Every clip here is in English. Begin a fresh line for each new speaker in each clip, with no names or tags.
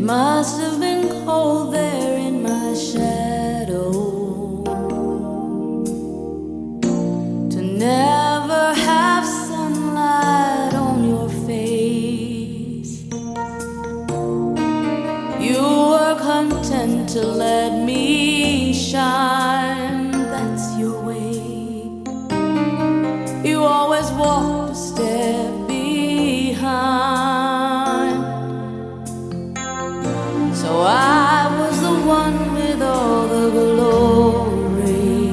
must have been cold there in my shadow to never have sunlight on your face. You were content to let me shine, that's your way. You always walked a step behind. So I was the one with all the glory,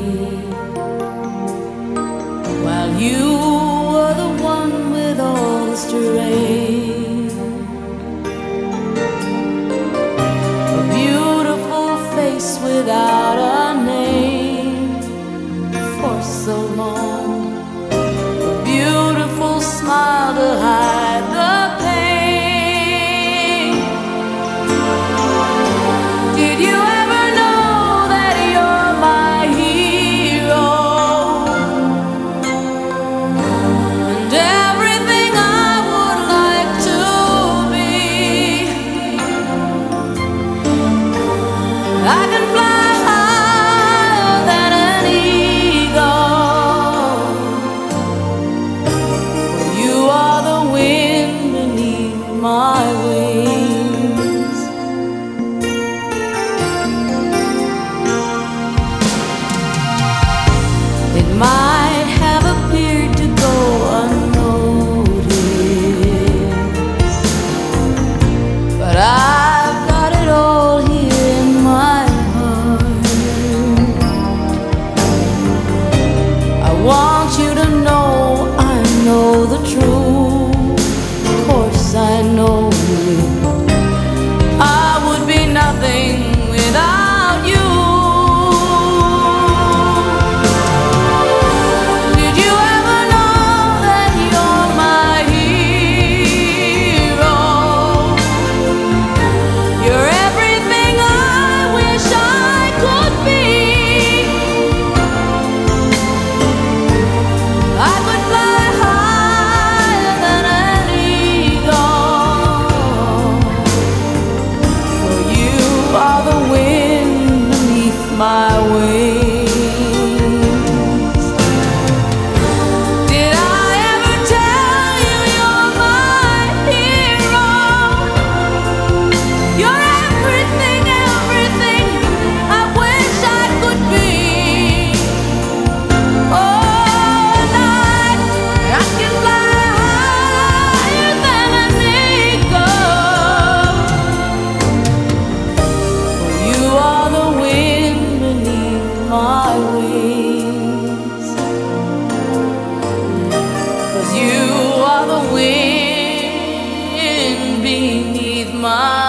while you were the one with all the strength. A beautiful face without a name for so long, a beautiful smile to hide the pain. Did you ever know that you're my hero, and everything I would like to be? I can fly higher than an eagle. You are the wind beneath my wings. It might have appeared to go unnoticed, but I've got it all here in my heart. I want you to know I know the truth. Of course I know I would be nothing without you. Did you ever know that you're my hero? You're everything I wish I could be. I could fly higher than an eagle, for you are the wind beneath my wings. Did I ever tell you you're my hero? You're everything, everything I wish I could be. Oh, night, I can fly higher than an eagle, for you are the wind beneath my wings. 'Cause you are the wind beneath my